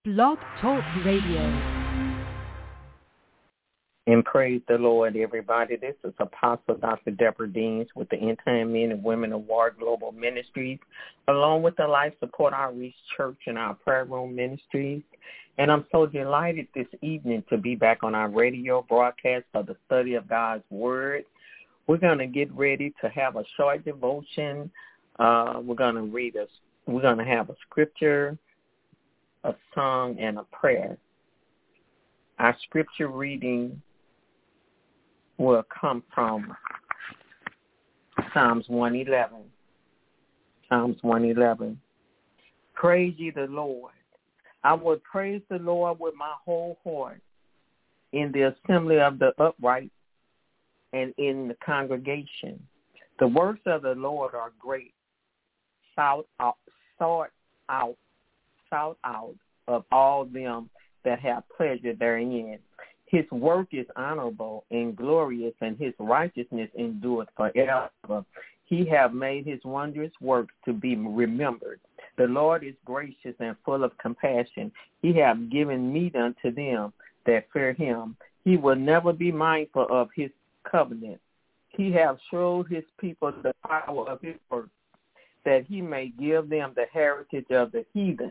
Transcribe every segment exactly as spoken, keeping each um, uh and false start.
Blog Talk Radio. And praise the Lord, everybody. This is Apostle Doctor Deborah Deans with the End Time Men and Women of War Global Ministries, along with the Life Support Outreach Church and our Prayer Room Ministries. And I'm so delighted this evening to be back on our radio broadcast for the study of God's Word. We're going to get ready to have a short devotion. Uh, we're going to read a, we're going to have a scripture, a song, and a prayer. Our scripture reading will come from Psalms one eleven. Psalms one eleven. Praise ye the Lord. I will praise the Lord with my whole heart in the assembly of the upright and in the congregation. The works of the Lord are great. Shout out, shout out, shout out of all them that have pleasure therein. His work is honorable and glorious, and his righteousness endureth forever. He hath made his wondrous works to be remembered. The Lord is gracious and full of compassion. He hath given meat unto them that fear him. He will never be mindful of his covenant. He hath showed his people the power of his works, that he may give them the heritage of the heathen.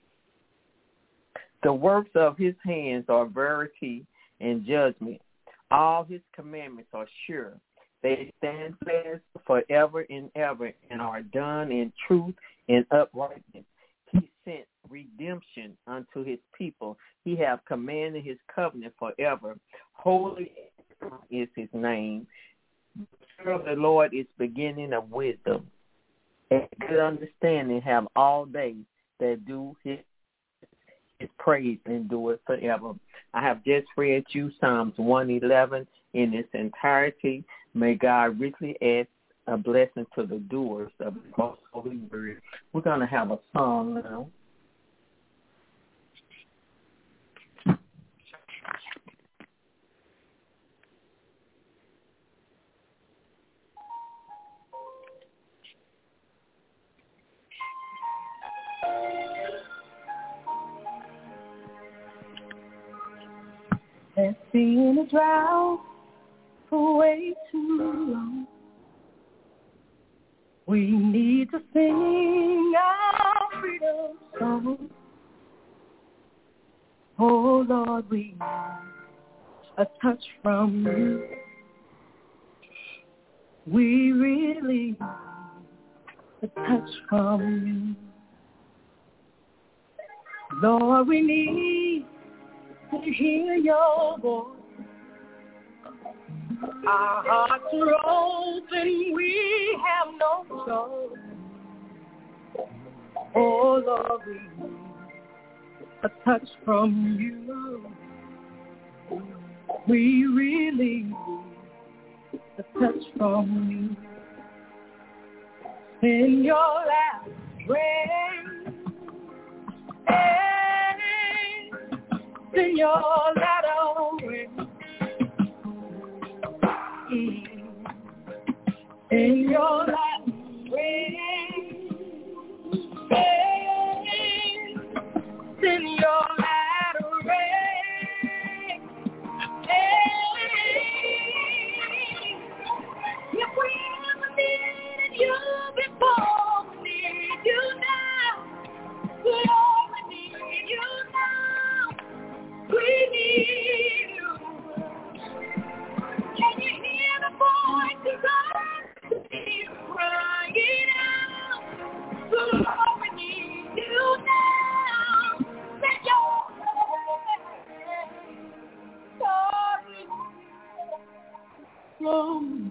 The works of his hands are verity and judgment. All his commandments are sure. They stand fast forever and ever and are done in truth and uprightness. He sent redemption unto his people. He hath commanded his covenant forever. Holy is his name. The fear of the Lord is beginning of wisdom. And good understanding have all they that do his His praise endures forever. I have just read you Psalms one eleven in its entirety. May God richly add a blessing to the doers of his most holy word. We're going to have a song now. It's been a drought for way too long. We need to sing our freedom song. Oh, Lord, we need a touch from you. We really need a touch from you. Lord, we need to hear your voice. Our hearts are open, we have no choice. Oh Lord, we need a touch from you. We really need a touch from you. In your lap, rain. In your latter rain, in your latter rain, in your latter rain. If we ever needed you before, we need you now. Lord, we need you now. We need you. Can you hear the voice of God? He's crying out. Lord, we need you now. Let your glory flow.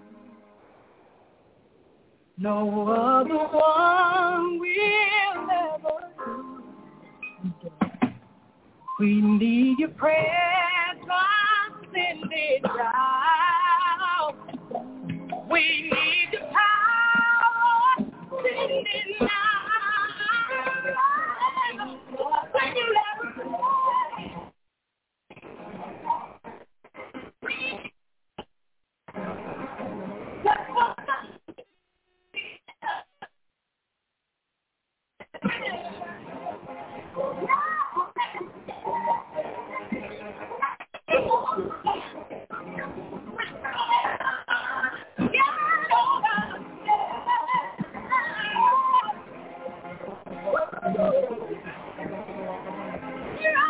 No other one will ever do. We need your presence, send it down. We need your power, send it now. When you let us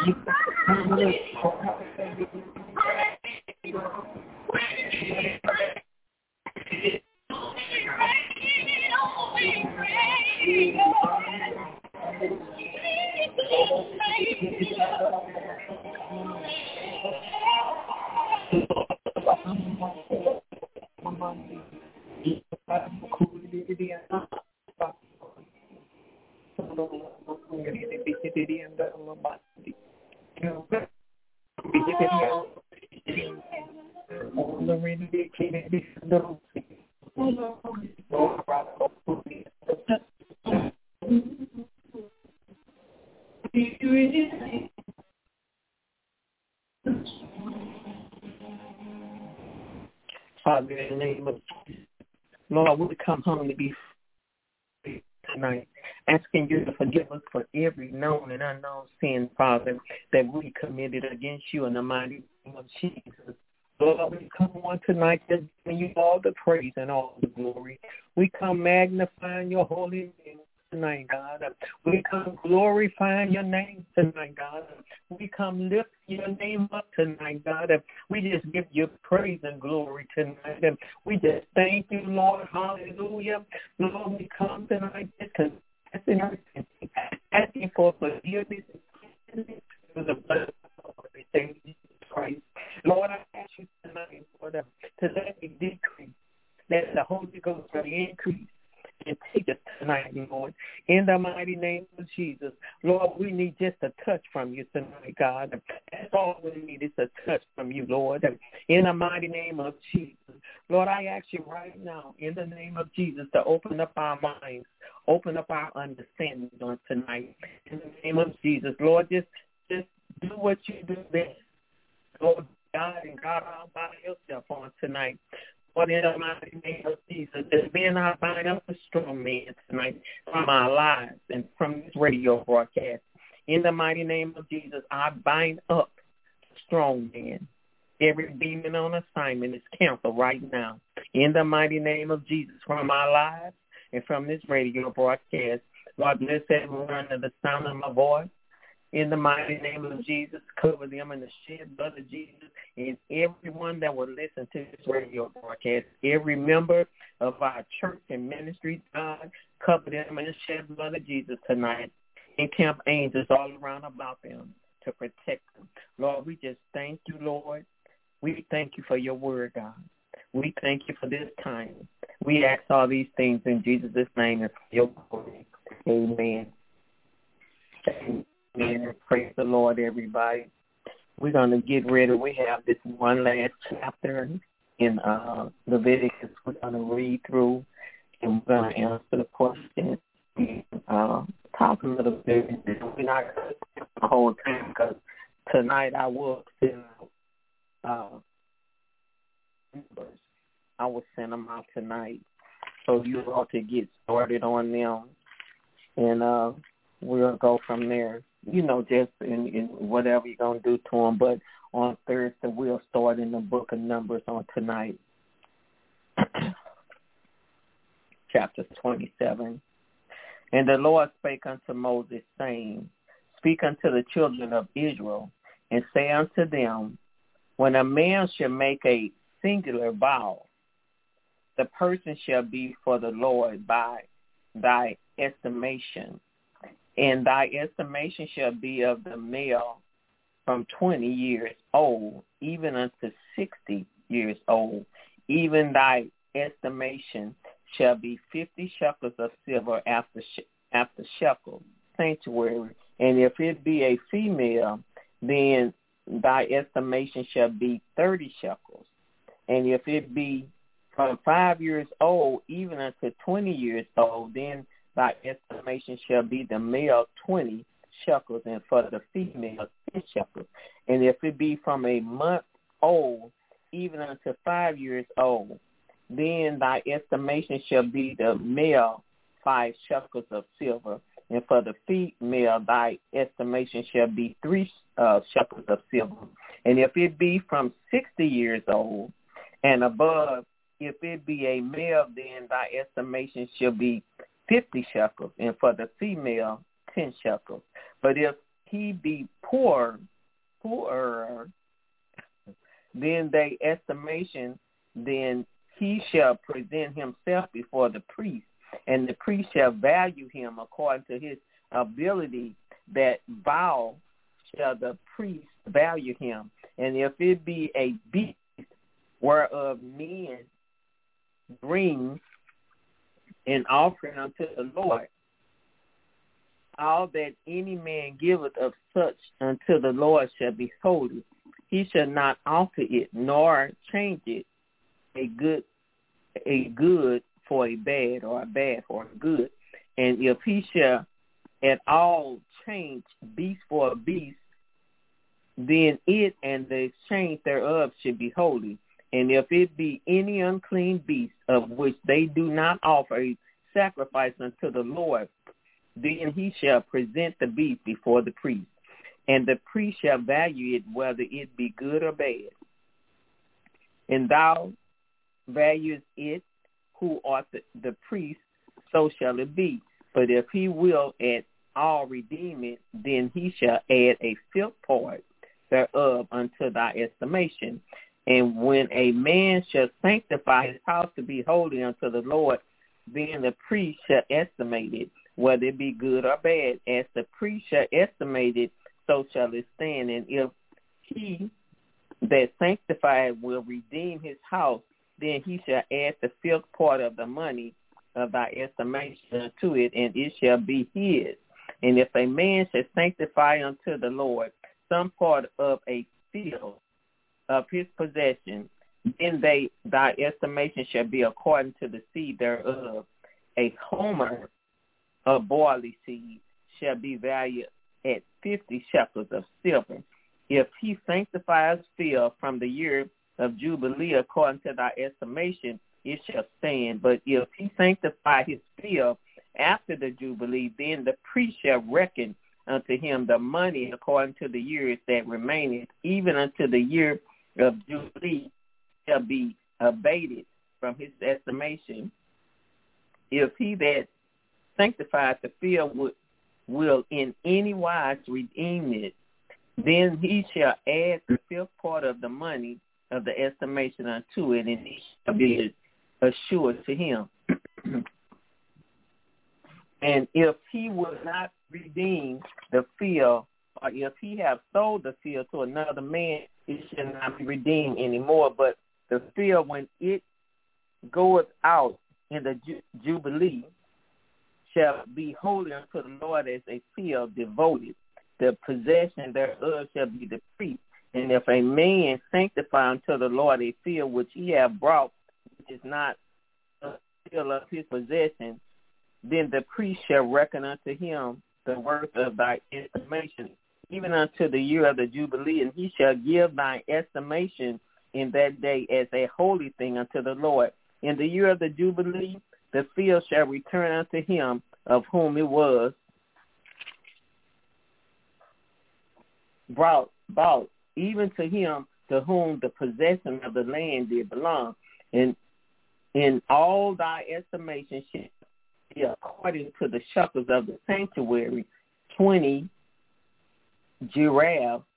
Father, in the name of Jesus, Lord, we come home to be free tonight, asking you to forgive us for every known and unknown sin, Father, that we committed against you in the mighty name of Jesus. Lord, we come on tonight just giving you all the praise and all the glory. We come magnifying your holy name tonight, God. We come glorifying your name tonight, God. We come lift your name up tonight, God. We just give you praise and glory tonight. And we just thank you, Lord. Hallelujah. Lord, we come tonight just confessing our sins, asking for forgiveness for the blood of Jesus Christ. Lord, I ask you tonight, Lord, to let me decrease, let the Holy Ghost increase. And take us tonight, Lord, in the mighty name of Jesus. Lord, we need just a touch from you tonight, God. That's all we need is a touch from you, Lord, in the mighty name of Jesus. Lord, I ask you right now, in the name of Jesus, to open up our minds, open up our understanding on tonight, in the name of Jesus. Lord, just, just do what you do best. Lord, God and God all by yourself on tonight. Lord, in the mighty name of Jesus, as being our bind up a strong man tonight from our lives and from this radio broadcast. In the mighty name of Jesus, I bind up strong man. Every demon on assignment is canceled right now. In the mighty name of Jesus, from our lives and from this radio broadcast. Lord, bless everyone under the sound of my voice. In the mighty name of Jesus, cover them in the shed blood of Jesus, and everyone that will listen to this radio broadcast, every member of our church and ministry, God, cover them in the shed blood of Jesus tonight. Encamp angels all around about them to protect them. Lord, we just thank you, Lord. We thank you for your word, God. We thank you for this time. We ask all these things in Jesus' name and for your glory. Amen. Amen. And praise the Lord, everybody. We're going to get ready. We have this one last chapter in uh, Leviticus we're going to read through, and we're going to answer the question. Uh, talk a little bit. We're not going to spend the whole time because tonight I will send out uh, numbers. I will send them out tonight, so you ought to get started on them, and uh, we'll go from there. You know, just in, in whatever you're going to do to them. But on Thursday, we'll start in the book of Numbers on tonight. Chapter twenty-seven. And the Lord spake unto Moses, saying, Speak unto the children of Israel, and say unto them, When a man shall make a singular vow, the person shall be for the Lord by thy estimation. And thy estimation shall be of the male from twenty years old, even unto sixty years old. Even thy estimation shall be fifty shekels of silver after after shekel, sanctuary. And if it be a female, then thy estimation shall be thirty shekels. And if it be from five years old, even unto twenty years old, then thy estimation shall be the male twenty shekels, and for the female ten shekels. And if it be from a month old, even unto five years old, then thy estimation shall be the male five shekels of silver, and for the female thy estimation shall be three uh, shekels of silver. And if it be from sixty years old and above, if it be a male, then thy estimation shall be fifty shekels, and for the female, ten shekels. But if he be poor, poorer than they estimation, then he shall present himself before the priest, and the priest shall value him according to his ability. That vow shall the priest value him. And if it be a beast whereof men bring an offering unto the Lord, all that any man giveth of such unto the Lord shall be holy. He shall not alter it, nor change it, a good a good for a bad, or a bad for a good. And if he shall at all change beast for a beast, then it and the exchange thereof should be holy. And if it be any unclean beast of which they do not offer a sacrifice unto the Lord, then he shall present the beast before the priest, and the priest shall value it whether it be good or bad. And thou valuest it who art the, the priest, so shall it be. But if he will at all redeem it, then he shall add a fifth part thereof unto thy estimation. And when a man shall sanctify his house to be holy unto the Lord, then the priest shall estimate it, whether it be good or bad. As the priest shall estimate it, so shall it stand. And if he that sanctified will redeem his house, then he shall add the fifth part of the money of thy estimation to it, and it shall be his. And if a man shall sanctify unto the Lord some part of a field of his possession, then they thy estimation shall be according to the seed thereof. A homer of barley seed shall be valued at fifty shekels of silver. If he sanctifies field from the year of Jubilee according to thy estimation, it shall stand. But if he sanctify his field after the Jubilee, then the priest shall reckon unto him the money according to the years that remaineth, even unto the year of Jubilee shall be abated from his estimation. If he that sanctifies the field will, will in any wise redeem it, then he shall add the fifth part of the money of the estimation unto it, and it shall be assured to him. And if he will not redeem the field, or if he have sold the field to another man, it shall not be redeemed anymore. But the field, when it goeth out in the ju- Jubilee, shall be holy unto the Lord as a field devoted. The possession thereof shall be the priest. And if a man sanctify unto the Lord a field which he have brought, which is not a field of his possession, then the priest shall reckon unto him the worth of thy estimation, even unto the year of the Jubilee, and he shall give thy estimation in that day as a holy thing unto the Lord. In the year of the Jubilee, the field shall return unto him of whom it was brought, bought, even to him to whom the possession of the land did belong. And in all thy estimation shall be according to the shekels of the sanctuary, twenty gerahs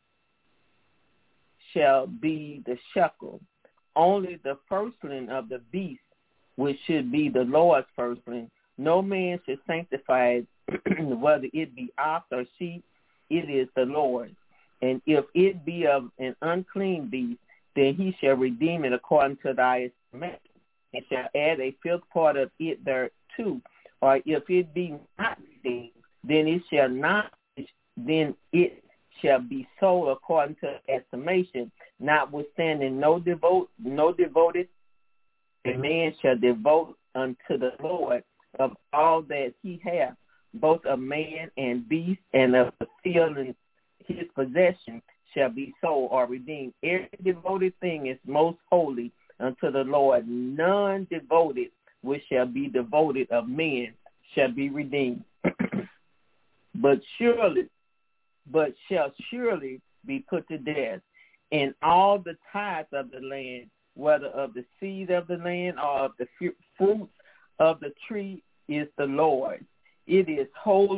shall be the shekel. Only the firstling of the beast, which should be the Lord's firstling, no man should sanctify it, whether it be ox or sheep, it is the Lord's. And if it be of an unclean beast, then he shall redeem it according to thy estimation, and shall add a fifth part of it thereto. Or if it be not redeemed, then it shall not, then it shall be sold according to estimation, notwithstanding no devote, no devoted, a man shall devote unto the Lord of all that he hath, both of man and beast, and of the field and his possession shall be sold or redeemed. Every devoted thing is most holy unto the Lord. None devoted which shall be devoted of men shall be redeemed. but surely, but shall surely be put to death. And all the tithes of the land, whether of the seed of the land or of the fruit of the tree, is the Lord. It is holy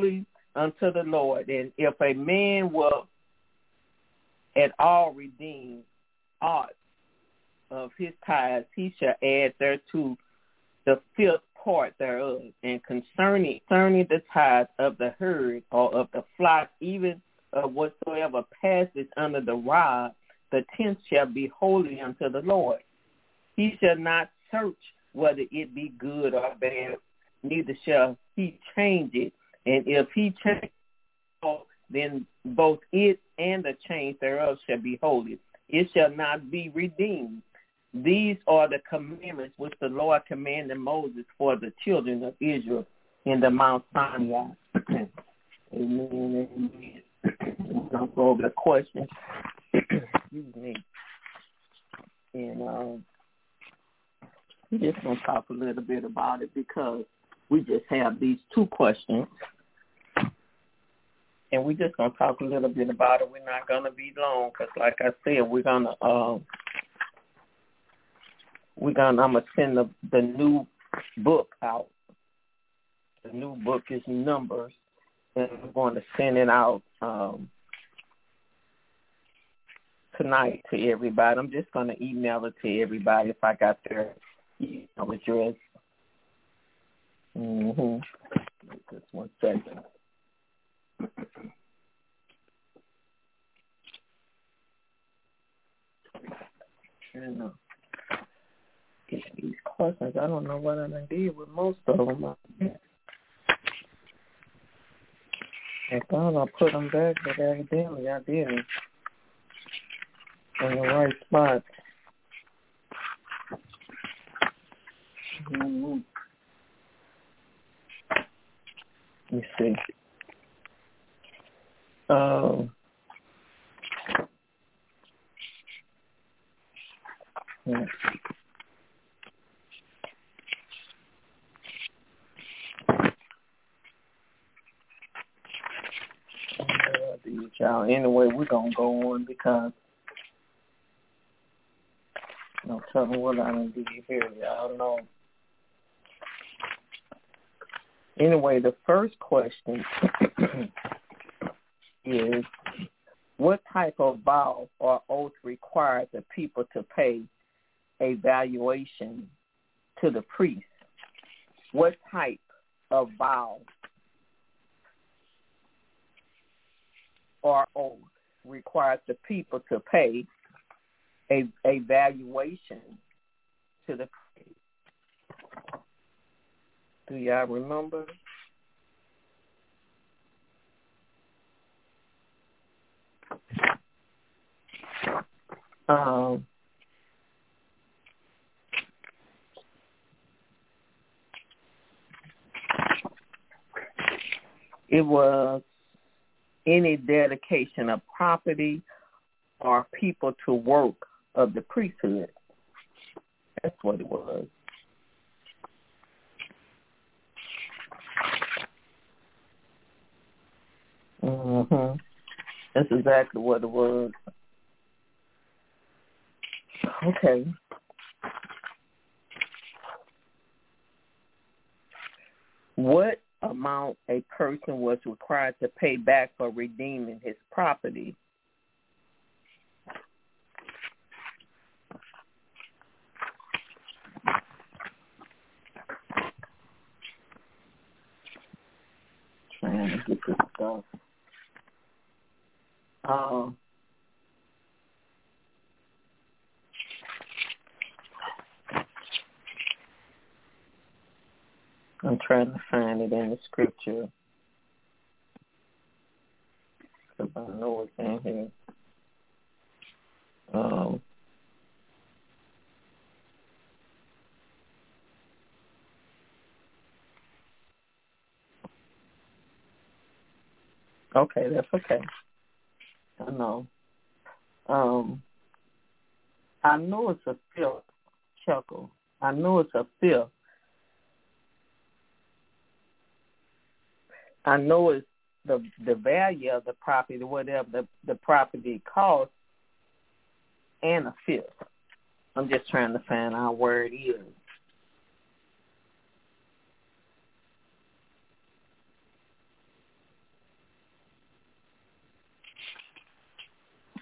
unto the Lord. And if a man will at all redeem aught of his tithes, he shall add thereto the fifth part thereof. And concerning, concerning the tithe of the herd or of the flock, even of whatsoever passes under the rod, the tenth shall be holy unto the Lord. He shall not search whether it be good or bad, neither shall he change it. And if he change it, then both it and the change thereof shall be holy. It shall not be redeemed. These are the commandments which the Lord commanded Moses for the children of Israel in the Mount Sinai. Amen. Amen. I'll go over the question. Excuse me. And um, we're just going to talk a little bit about it because we just have these two questions. And we're just going to talk a little bit about it. We're not going to be long because, like I said, we're going to, um, we're going to, I'm going to send the, the new book out. The new book is Numbers, and I'm going to send it out um, tonight to everybody. I'm just going to email it to everybody if I got their email address. Mm-hmm. Just one second. And, uh, get these questions. I don't know what I done did with most of them. I thought I put them back, but evidently I didn't. In the right spot. Mm-hmm. Let me see. Um, yeah. Y'all. Anyway, we're going to go on because no telling what I done did here. Y'all know. Anyway, the first question is, what type of vow or oath requires the people to pay a valuation to the priest? What type of vow or oath requires the people to pay a, a valuation to the priest? Do y'all remember? Um, it was any dedication of property or people to work of the priesthood. That's what it was. Mm-hmm. That's exactly what it was. Okay. What amount a person was required to pay back for redeeming his property? Trying to get this stuff. Um, I'm trying to find it in the scripture. Because I know it's in here. Um, okay, that's okay. I know. Um, I know it's a fifth shekel. I know it's a fifth. I know it's the the value of the property, whatever the, the property costs, and a fifth. I'm just trying to find out where it is.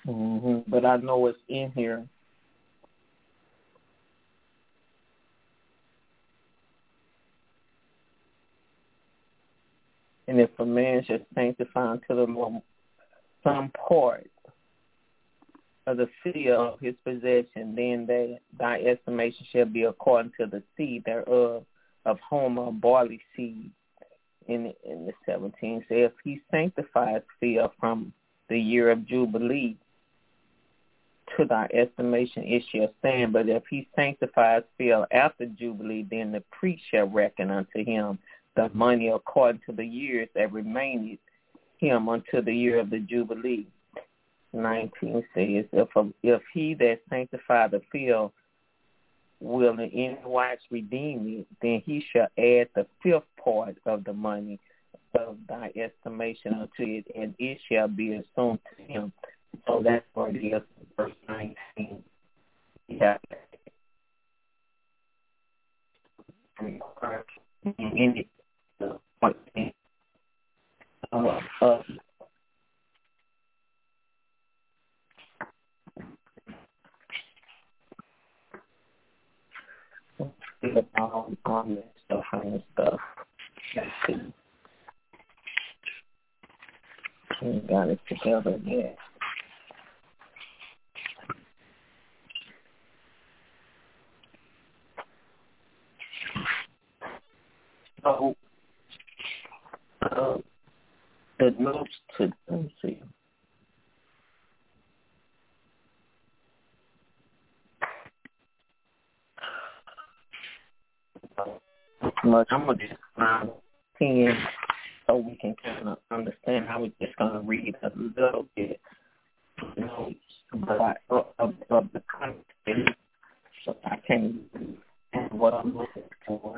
hmm But I know it's in here. And if a man should sanctify unto the Lord some part of the field of his possession, then they, thy estimation shall be according to the seed thereof, of homer, barley seed. In, in the seventeenth, say, if he sanctifies field from the year of Jubilee, to thy estimation it shall stand. But if he sanctifies field after Jubilee, then the priest shall reckon unto him the money according to the years that remaineth him unto the year of the Jubilee. nineteen says, if a, if he that sanctified the field will in any wise redeem it, then he shall add the fifth part of the money of thy estimation unto it, and it shall be assumed to him. So that's what it is, verse nineteen. Yeah. In it, uh, uh, all, all that stuff and stuff. We got it together yet. So, uh, the notes to, let me see. Much. I'm going to just find ten so we can kind of understand how we're just going to read a little bit notes but, of, of, of the content so I can and what I'm looking for.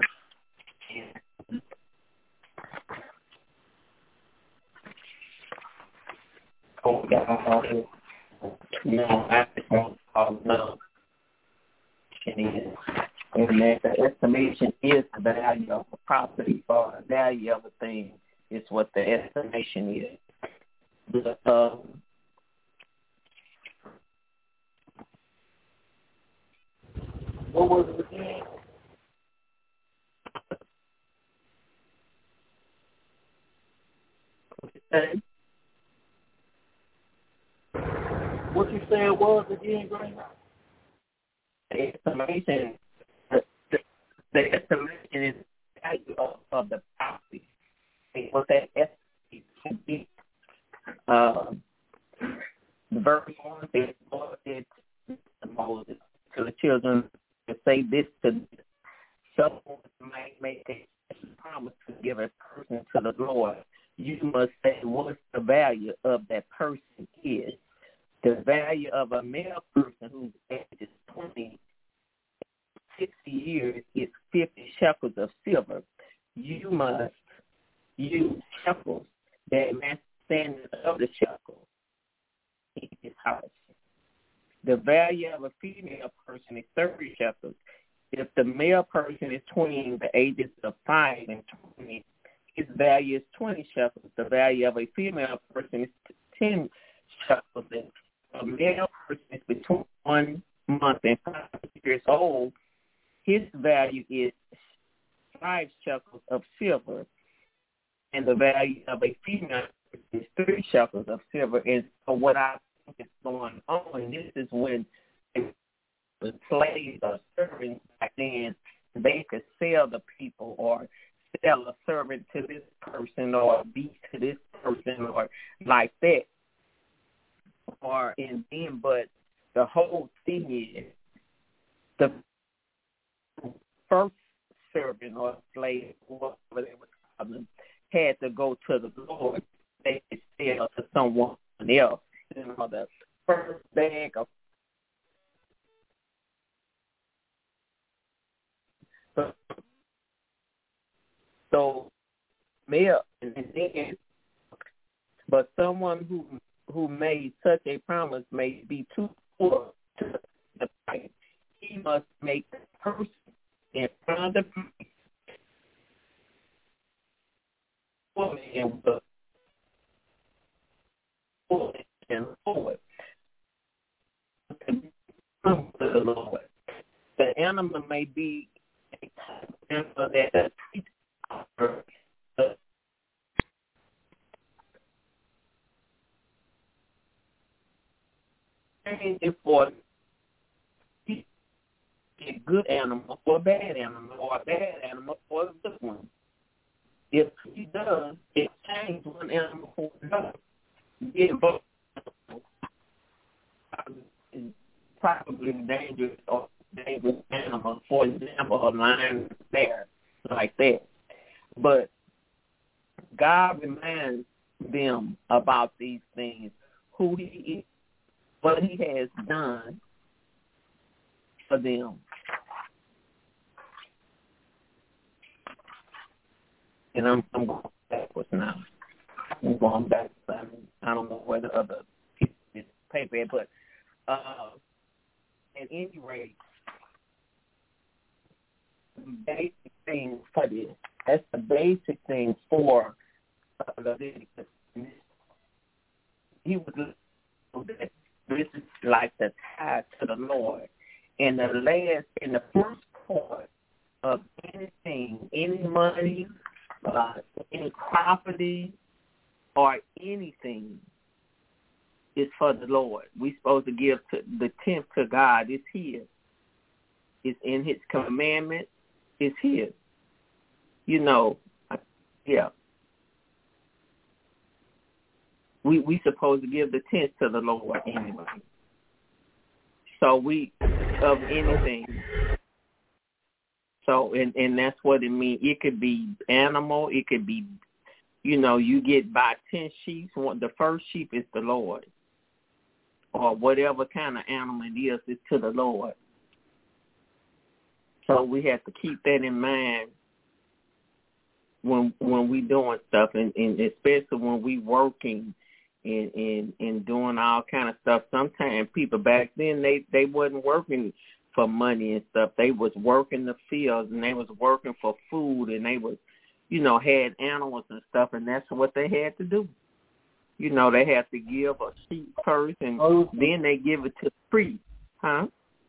Oh, yeah, all this. No, I just want to call it up. And that the estimation is the value of a property or the value of a thing is what the estimation is. But, uh, what was it again? Okay. What you said was again, Graham? The estimation, the, the, the estimation is the value of, of the property. And what that estimation should be. Uh, verse one says, Lord said to Moses, to the children, to say this to them. Someone might make a promise to give a person to the Lord. You must say what the value of that person is. The value of a male person whose age is twenty, sixty years is fifty shekels of silver. You must use shekels that match the standard of the shekel in his house. The value of a female person is thirty shekels. If the male person is between the ages of five and twenty, his value is twenty shekels. The value of a female person is ten shekels. If a male person is between one month and five years old, his value is five shekels of silver. And the value of a female person is three shekels of silver. And so what I think is going on, and this is when the slaves or servants back then, they could sell the people or sell a servant to this person or a beast to this person or like that. Or in then, but the whole thing is the first servant or slave, whatever they would call them, had to go to the Lord. They could sell to someone else. You know, the first bag of So, so male, and then, but someone who who made such a promise may be too poor to the price. He must make the person in front of the priest woman and the and forward. Lord. The animal may be a type of animal that the priest offers, but it for a good animal for a bad animal, or a bad animal for a good one. If he does, exchange one animal for another. Get both probably dangerous or dangerous animals. For example, a lion, a bear, like that. But God reminds them about these things, who He is, what He has done for them. And I'm, I'm going backwards now. I'm going back. I, mean, I don't know where the other piece of paper is, but uh, at any rate, the basic thing for this, that's the basic thing for uh, Leviticus. He was that this is like the tithe to the Lord. And the last, in the first part of anything, any money, uh, any property, or anything is for the Lord. We're supposed to give to the tenth to God. It's His. It's in His commandment. It's His. You know, yeah. We we supposed to give the tenth to the Lord anyway. So we of anything. So and and that's what it means. It could be animal. It could be, you know, you get by ten sheep. The first sheep is the Lord, or whatever kind of animal it is, is to the Lord. So we have to keep that in mind when when we doing stuff, and, and especially when we working and, and and doing all kind of stuff. Sometimes people back then they they wasn't working for money and stuff. They was working the fields, and they was working for food, and they was, you know, had animals and stuff, and that's what they had to do. You know, they had to give a sheep first, and oh, then they give it to the priest, huh?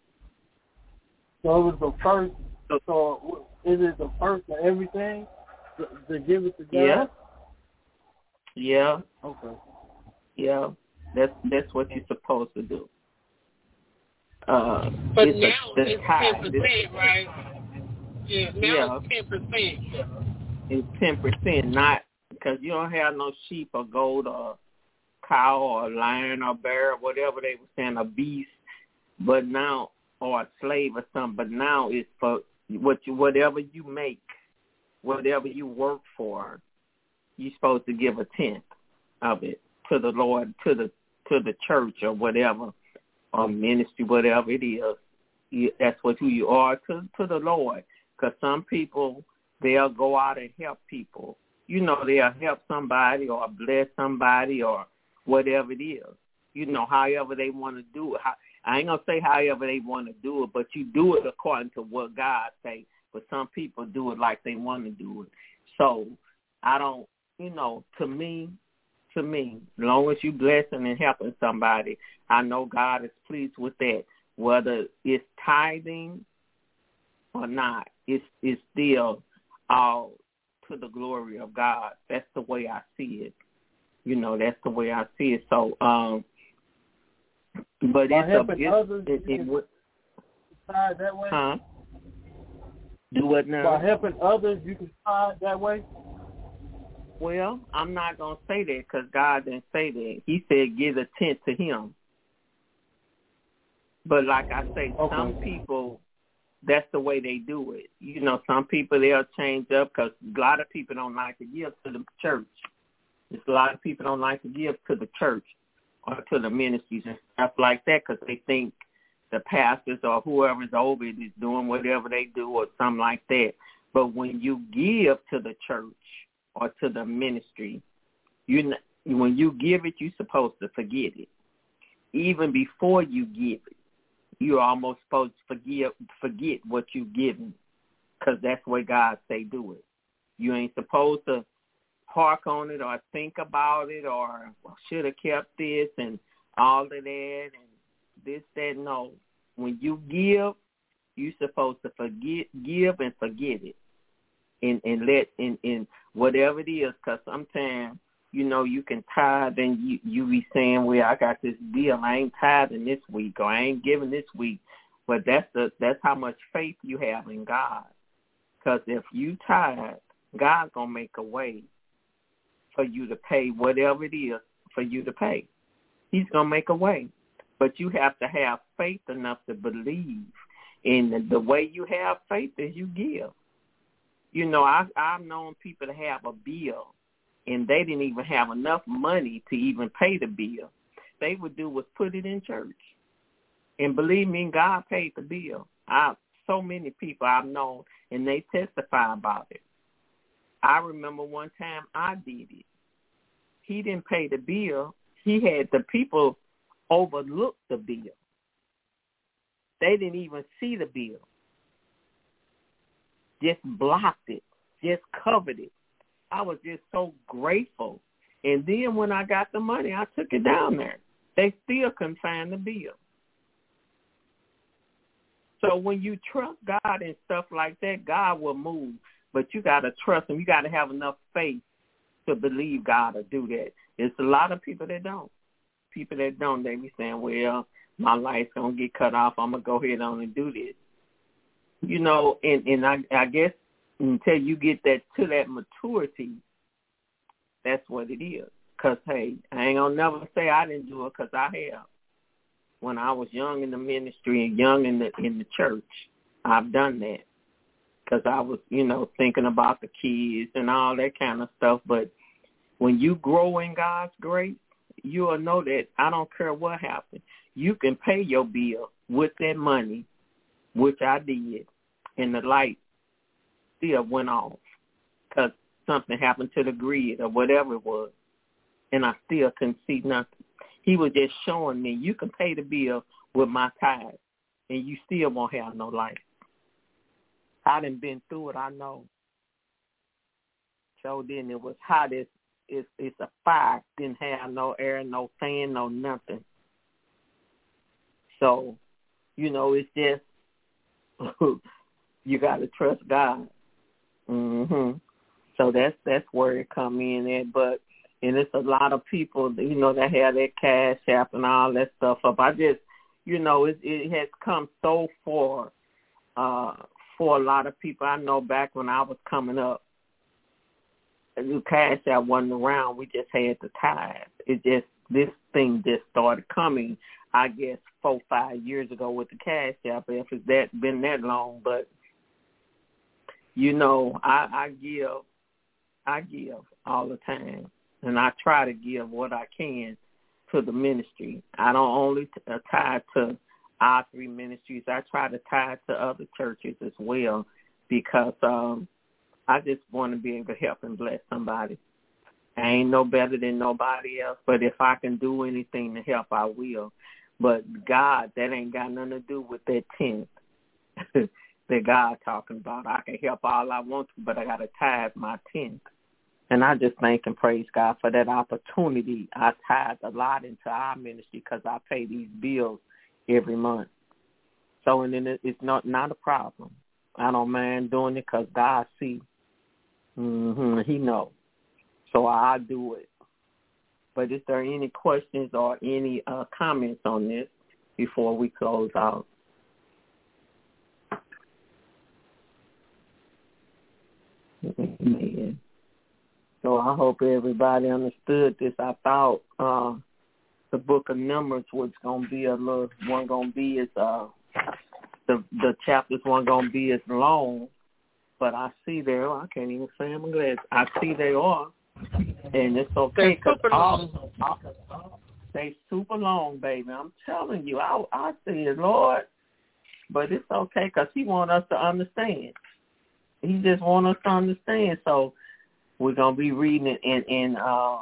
So it was the first. So is it the first of everything to, to give it to God? Yeah. Yeah. Okay. Yeah. That's that's what you're supposed to do. Uh, but it's now a, it's ten percent, right? Yeah. Now yeah. it's ten percent. It's ten percent, not because you don't have no sheep or goat or cow or lion or bear or whatever they were saying, a beast, but now, or a slave or something. But now it's for what you, whatever you make, whatever you work for, you're supposed to give a tenth of it to the Lord, to the to the church or whatever, or ministry, whatever it is. You, that's what who you are to to the Lord. Because some people, they'll go out and help people. You know, they'll help somebody or bless somebody or whatever it is. You know, however they want to do it. How, I ain't going to say however they want to do it, but you do it according to what God say. But some people do it like they want to do it. So I don't, you know, to me, to me, as long as you blessing and helping somebody, I know God is pleased with that. Whether it's tithing or not, it's, it's still all to the glory of God. That's the way I see it. You know, that's the way I see it. So, um, but By it's helping a, others, it, it, it, tithe that way. Huh? Do what now? By helping others, you can tithe that way. Well, I'm not gonna say that because God didn't say that. He said give a tenth to Him. But like I say, okay. some people, that's the way they do it. You know, some people, they'll change up because a lot of people don't like to give to the church. It's a lot of people don't like to give to the church or to the ministries and stuff like that because they think the pastors or whoever's over it is doing whatever they do or something like that. But when you give to the church or to the ministry, you when you give it, you're supposed to forget it. Even before you give it, you're almost supposed to forget, forget what you've given because that's the way God say do it. You ain't supposed to park on it or think about it or well, should have kept this and all of that and this, that. No. when you give, you're supposed to forget, give and forget it, and and let in in whatever it is. Because sometimes, you know, you can tithe and you you be saying, well, I got this bill, I ain't tithing this week, or I ain't giving this week. But that's the that's how much faith you have in God. Because if you tithe, God's gonna make a way for you to pay whatever it is for you to pay. He's gonna make a way. But you have to have faith enough to believe. And the way you have faith is you give. You know, I, I've known people to have a bill, and they didn't even have enough money to even pay the bill. They would do was put it in church. And believe me, God paid the bill. I so many people I've known, and they testify about it. I remember one time I did it. He didn't pay the bill. He had the people overlook the bill. They didn't even see the bill. Just blocked it. Just covered it. I was just so grateful. And then when I got the money, I took it down there. They still couldn't find the bill. So when you trust God and stuff like that, God will move. But you got to trust him. You got to have enough faith to believe God will do that. There's a lot of people that don't. People that don't, they be saying, well, my life's going to get cut off. I'm going to go ahead on and do this. You know, and, and I, I guess until you get that to that maturity, that's what it is. Because, hey, I ain't going to never say I didn't do it because I have. When I was young in the ministry and young in the in the church, I've done that. Because I was, you know, thinking about the kids and all that kind of stuff. But when you grow in God's grace, you'll know that I don't care what happens. You can pay your bill with that money, which I did, and the light still went off because something happened to the grid or whatever it was, and I still couldn't see nothing. He was just showing me you can pay the bill with my tithe, and you still won't have no light. I done been through it, I know. So then it was hot as it's, it's a fire. Didn't have no air, no fan, no nothing. So, you know, it's just you got to trust God. Mhm. So that's that's where it come in at. But and it's a lot of people, you know, that have that cash app and all that stuff up. I just, you know, it it has come so far uh, for a lot of people. I know back when I was coming up, the cash app wasn't around. We just had the tithe. It just this thing just started coming, I guess, four, five years ago with the cash app, if it's that been that long. But, you know, I, I give, I give all the time, and I try to give what I can to the ministry. I don't only t- tie to our three ministries. I try to tie to other churches as well because um, I just want to be able to help and bless somebody. I ain't no better than nobody else, but if I can do anything to help, I will. But God, that ain't got nothing to do with that tenth that God talking about. I can help all I want to, but I got to tithe my tenth. And I just thank and praise God for that opportunity. I tithe a lot into our ministry because I pay these bills every month. So and then it's not, not a problem. I don't mind doing it because God sees. Mm-hmm, he knows. So I do it. But is there any questions or any uh, comments on this before we close out? Amen. So I hope everybody understood this. I thought uh, the book of Numbers was going to be a little, one going to be as, uh, the, the chapters weren't going to be as long, but I see they are. I can't even say I'm glad. I see they are. And it's okay. They're super long. They super long, baby. I'm telling you, I, I see it, Lord. But it's okay because he wants us to understand. He just wants us to understand. So we're going to be reading it in, in uh,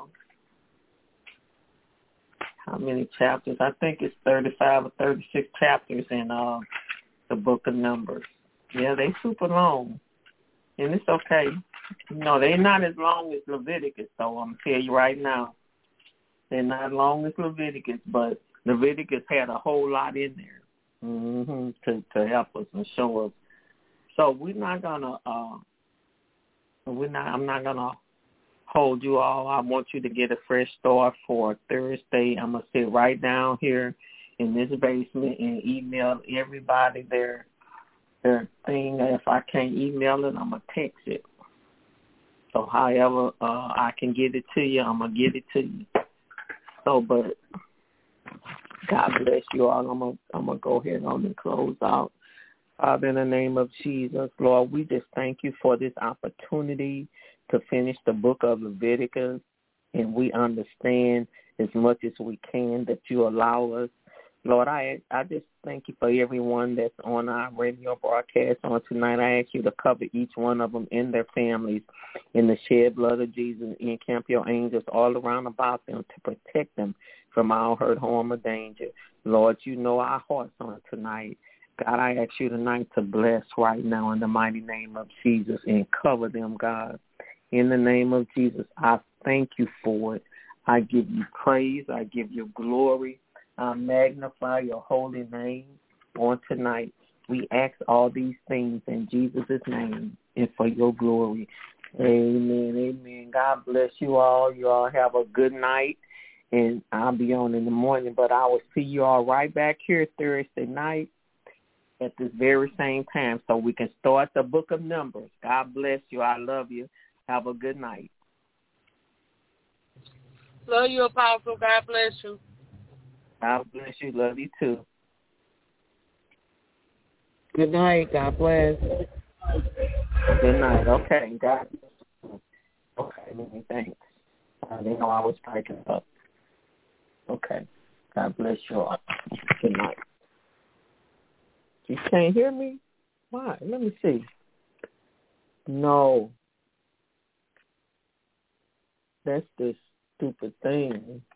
how many chapters? I think it's thirty-five or thirty-six chapters in uh, the book of Numbers. Yeah, they super long. And it's okay. No, they're not as long as Leviticus, though. I'm going to tell you right now. They're not as long as Leviticus, but Leviticus had a whole lot in there. mm-hmm, to, to help us and show us. So we're not gonna, uh, we're not. I'm not gonna hold you all. I want you to get a fresh start for Thursday. I'm gonna sit right down here in this basement and email everybody their their thing. If I can't email it, I'm gonna text it. So however uh, I can get it to you, I'm gonna get it to you. So, but God bless you all. I'm gonna I'm gonna go ahead on and close out. Father, in the name of Jesus, Lord, we just thank you for this opportunity to finish the book of Leviticus, and we understand as much as we can that you allow us. Lord, I I just thank you for everyone that's on our radio broadcast on tonight. I ask you to cover each one of them and their families in the shed blood of Jesus. Encamp your angels all around about them to protect them from all hurt, harm, or danger. Lord, you know our hearts on tonight. God, I ask you tonight to bless right now in the mighty name of Jesus and cover them, God. In the name of Jesus, I thank you for it. I give you praise. I give you glory. I magnify your holy name on tonight. We ask all these things in Jesus' name and for your glory. Amen, amen. God bless you all. You all have a good night, and I'll be on in the morning, but I will see you all right back here Thursday night at this very same time so we can start the book of Numbers. God bless you. I love you. Have a good night. Love you, Apostle. God bless you. God bless you. Love you too. Good night. God bless. Good night. Okay. God bless. Okay. Many thanks. I didn't know I was breaking up. Okay. God bless you all. Good night. You can't hear me? Why? Let me see. No. That's this stupid thing.